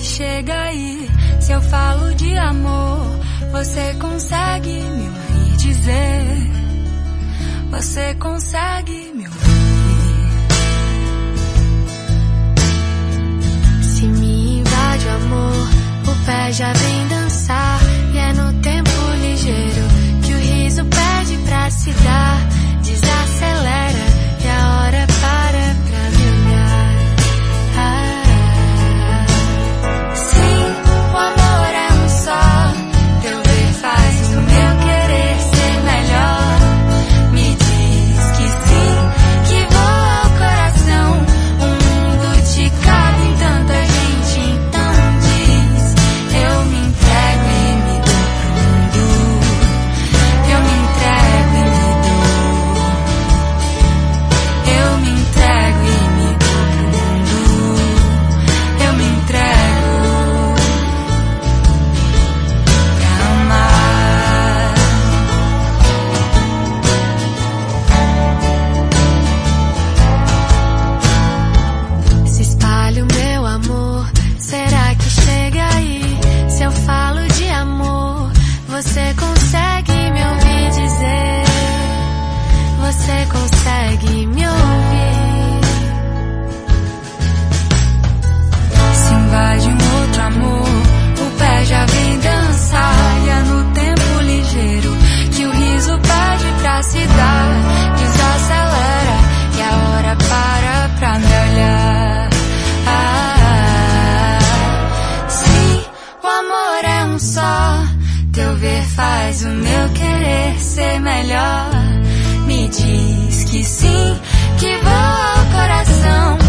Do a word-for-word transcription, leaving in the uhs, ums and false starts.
chega aí? Se eu falo de amor, você consegue me ouvir dizer? Você consegue me ouvir? Se me invade o amor, o pé já vem dançar. E é no tempo ligeiro que o riso pede pra se dar. Desacelera e a hora para pra me olhar. Ah, sim, o amor é um só. Teu ver faz o meu querer ser melhor. Me diz que sim, que voa ao coração. O mundo te cabe em tanta gente, então diz. Eu me entrego e me dou pro mundo. Eu me entrego e me dou. Eu me entrego e me dou pro mundo. Eu me entrego pra amar. Se espalha o meu amor, será que chega aí? Se eu falo de amor, você consegue me ouvir dizer? Você consegue me ouvir? Se invade um outro amor, o pé já vem dançar. E é no tempo ligeiro que o riso pede pra se dar. Desacelera e a hora para pra me olhar. Ah, sim, o amor é um só. Teu ver faz o meu querer ser melhor. Me diz que sim, que voa ao coração.